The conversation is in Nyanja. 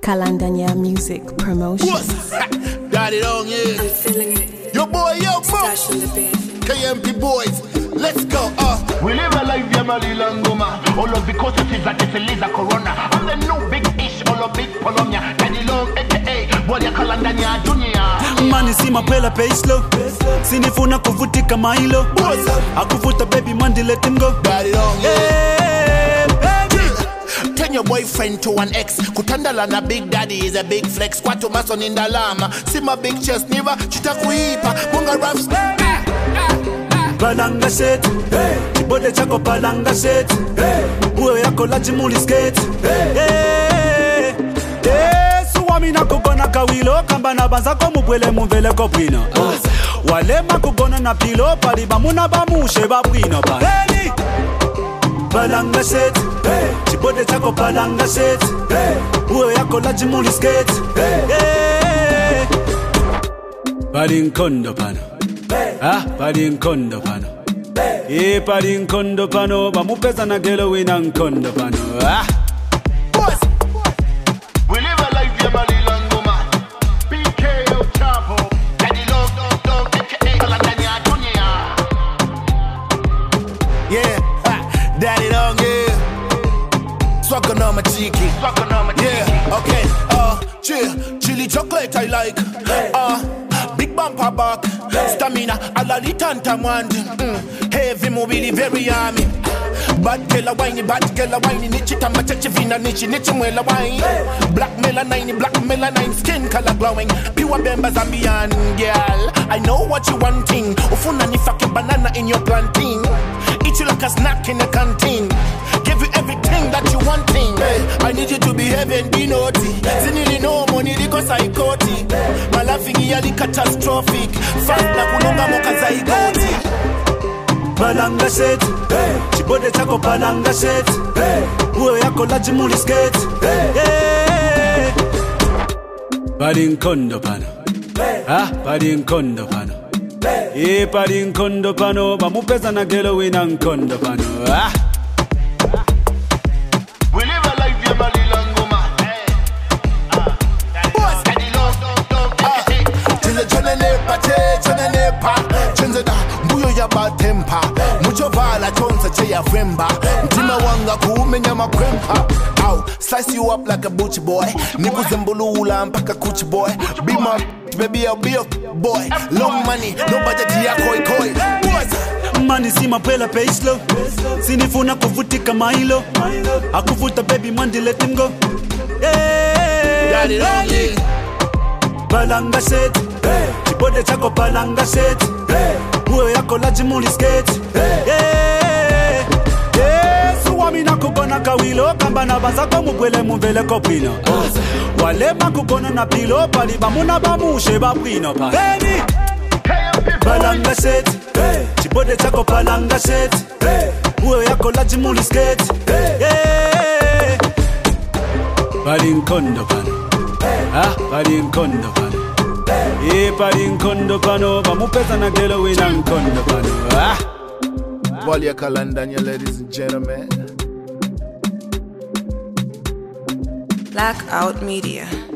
Kalandanya Music Promotions. Got it on, yeah. I'm feeling it. Yo boy, yo boy. Stash in the bed. KMP boys, let's go. We live a life, yeah, Malilangoma. All of because it is that it's a corona. I'm the new big ish, all of big Polonia. Daddy long, aka, boy, ya Kalandanya Junior. Mani si mapela pace-lo. Sinifuna kuvutika mailo. Akuvuta baby mandi let him go. Got it on, yeah. Hey, baby. Turn your boyfriend to an ex. Kutandala na big daddy is a big flex. Kwato mason in the lama. See my big chest, never chita kuipa. Munga raps. Balanga set, chibode chako balanga set, uwe yako lajimuli skate. Suwami na kugona kawilo, kamba na banza komubwele mumvele kopwino. Walema kugona na pilo, paliba muna bamushe babwino pa. Balanga set, chibode chako balanga set, uwe yako lajimuli skate. Balinkondo pano. Pali nkondo pano. Pali nkondo pano. Bamupeza na gelo wina nkondo pano. We live a life, yeah, Malilangoma. PKO Chapo. Daddy long, aka Kalandanya Junior. Yeah, daddy long, yeah. Swagger on my cheeky. Yeah, okay, chili chocolate I like. Big bumper back, stamina, alali tanta mwandi. Heavy mobili, very army. Bad girl a whiny, nichi tamba chachi vina nichi mwela wine. Black melanine, skin color glowing. Pure Bemba Zambian girl. I know what you wanting. Ufuna ni fucking banana in your plantain. Eat you like a snack in the canteen. Give you everything that you wanting. I need you to behave and be naughty. Zinili no money because psychotic. My laughing yearly catastrophic. Fast na kulunga moka zaigoti. Balanga set, chibode chako balanga set, uwe yako lajimuli skate. Balinkondo pano. Balinkondo pano. Pali nkondo pano. Bamupeza na gelo wina nkondo pano. We live a life, yeah, Malilangoma. Daddy long, aka. Chene nepa, chenze da, mbuyo ya batempa. Muchovala chonsa che ya fremba. Mtima wanga kuumenya makrempa. Ow, slice you up like a butch boy. Niku zembulula mpaka kuch boy. Be my baby, I'll be your boy. Long money, no budget ya koi. Mani si mapela pace-lo. Sinifuna kuvutika mailo. Akuvuta baby mandi let him go. Got it on, yeah. Balanga set, chibode chako balanga set, uwe yako lajimuli skate. Suwami na kugona kawilo, kamba na banza komubwele mumvele kopwino. Walema kugona na pilo, paliba muna bamushe babwino pa. Balanga set, chibode chako balanga set, uwe yako lajimuli skate. Balinkondo pano. Pali nkondo pano. Pali nkondo pano. Bamupeza na gelo wina nkondo pano. Walia Kalandanya, ladies and gentlemen. Blackout Media.